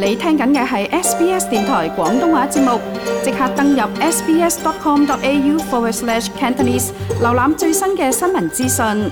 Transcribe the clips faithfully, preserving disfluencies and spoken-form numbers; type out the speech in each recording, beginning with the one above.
你聽緊嘅係 S B S 電台廣東話節目，即刻登入 sbs.com.au forward slash Cantonese， 瀏覽最新嘅新聞資訊。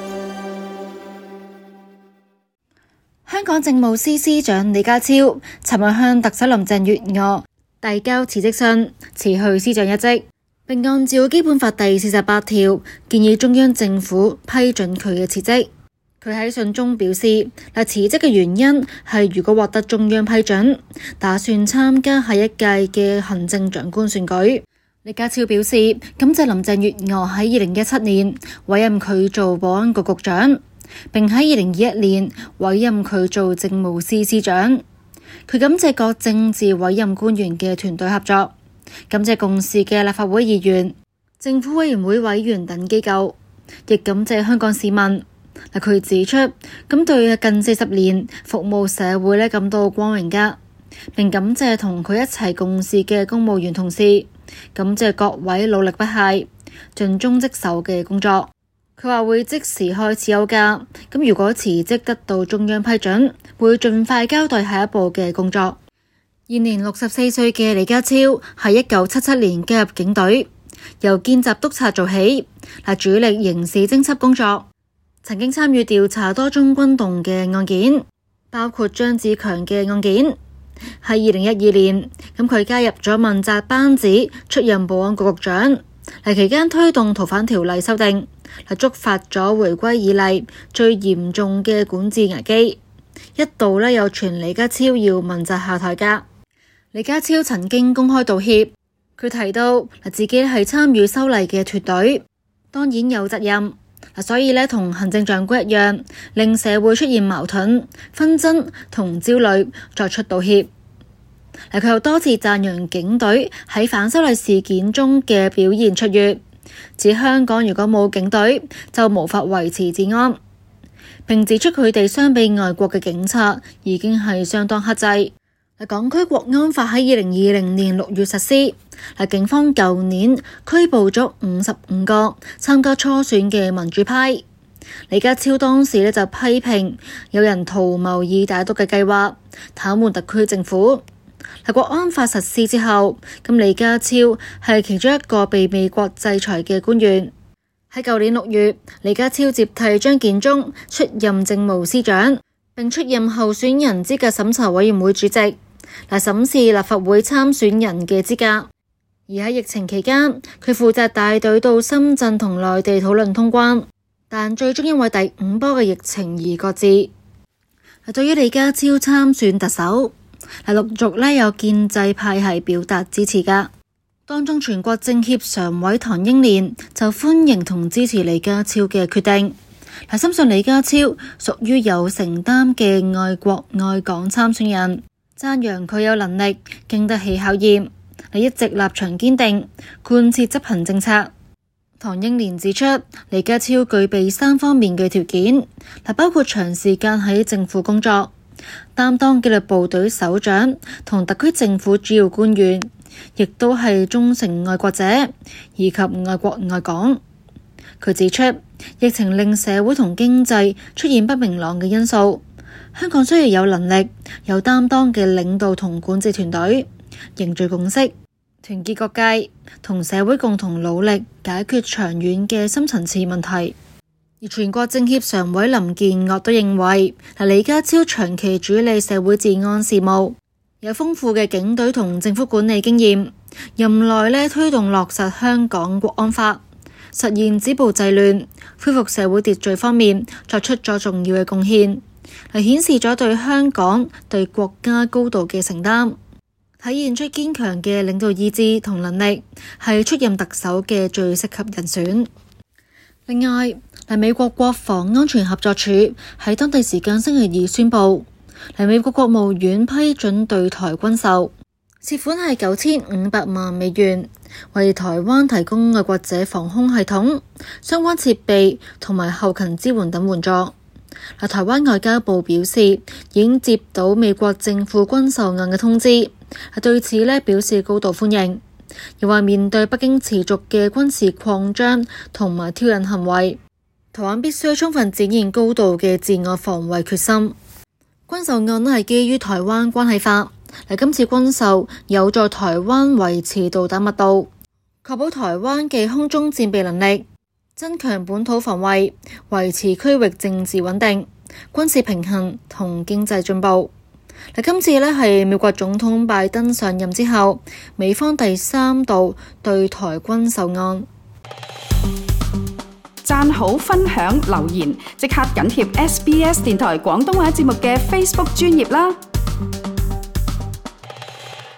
香港政務司司長李家超尋日向特首林鄭月娥遞交辭職信，辭去司長一職，並按照基本法第四十八條建議中央政府批准佢嘅辭職。佢喺信中表示，嗱，辭職嘅原因係如果獲得中央批准，打算參加下一屆嘅行政長官選舉。李家超表示感謝林鄭月娥喺二零一七年委任佢做保安局局長，並喺二零二一年委任佢做政務司司長。佢感謝各政治委任官員嘅團隊合作，感謝共事嘅立法會議員、政府委員會委員等機構，亦感謝香港市民。嗱，佢指出咁對近四十年服務社會咧感到光榮㗎，並感謝同佢一齊共事嘅公務員同事，感謝各位努力不懈、盡忠職守嘅工作。佢話會即時開始休假，咁如果辭職得到中央批准，會盡快交代下一步嘅工作。現年六十四歲嘅李家超喺一九七七年加入警隊，由見習督察做起，嗱，主力刑事偵緝工作。曾經參與調查多宗軍動嘅案件，包括張子強嘅案件。喺二零一二年，咁佢加入咗問責班子，出任保安局局長。喺期間推動逃犯條例修訂，係觸發咗回歸以嚟最嚴重嘅管治危機。一度呢有傳李家超要問責下台㗎。李家超曾經公開道歉，佢提到自己係參與修例嘅團隊，當然有責任。所以呢，同行政長官一樣，令社會出現矛盾、紛爭同焦慮，作出道歉。佢又多次讚揚警隊喺反修例事件中嘅表現卓越，指香港如果冇警隊，就無法維持治安，並指出佢哋相比外國嘅警察已經係相當克制。港區國安法喺二零二零年六月實施，警方舊年拘捕咗五十五個參加初選嘅民主派。李家超當時呢就批評有人圖謀以歹毒嘅計劃癱瘓特區政府。國安法實施之後，咁李家超係其中一個被美國制裁嘅官員。喺舊年六月，李家超接替張建宗出任政務司長，並出任候選人資格審查委員會主席，嚟審視立法會參選人嘅資格。而喺疫情期間，佢負責帶隊到深圳同內地討論通關，但最終因為第五波嘅疫情而擱置。對於李家超參選特首，陸續咧有建制派係表達支持㗎。當中全國政協常委唐英年就歡迎同支持李家超嘅決定，係深信李家超屬於有承擔嘅愛國愛港參選人，讚揚佢有能力經得起考驗，係一直立場堅定，貫徹執行政策。唐英年指出，李家超具備三方面嘅條件，包括長時間喺政府工作，擔當紀律部隊首長同特區政府主要官員，亦都係忠誠愛國者以及愛國愛港。佢指出，疫情令社會同經濟出現不明朗嘅因素，香港需要有能力、有擔當嘅領導同管治團隊，凝聚共識，團結各界，同社會共同努力解決長遠嘅深層次問題。而全國政協常委林建岳都認為，李家超長期主理社會治安事務，有豐富嘅警隊同政府管理經驗，任內呢推動落實香港國安法，實現止暴制亂、恢復社會秩序方面作出咗重要嘅貢獻，係顯示咗對香港、對國家高度嘅承擔，體現出堅強嘅領導意志同能力，係出任特首嘅最適合人選。另外，美國國防安全合作處喺當地時間星期二宣布，美國國務院批准對台軍售，涉款係九千五百萬美元，為台灣提供愛國者防空系統、相關設備同埋後勤支援等援助。台灣外交部表示，已經接到美國政府軍售案嘅通知，對此呢表示高度歡迎。又話面對北京持續嘅軍事擴張同埋挑釁行為，台灣必須充分展現高度嘅自我防衛決心。軍軍售案呢係基於台灣關係法。嗱，今次軍售有助台灣維持導彈密度，確保台灣嘅空中戰備能力，增強本土防衛，維持區域政治穩定、軍事平衡同經濟進步。嗱，今次呢係美國總統拜登上任之後，美方第三度對台軍售案。 讚好、分享、留言，即刻緊貼 S B S 電台廣東話節目嘅 Facebook 專頁啦！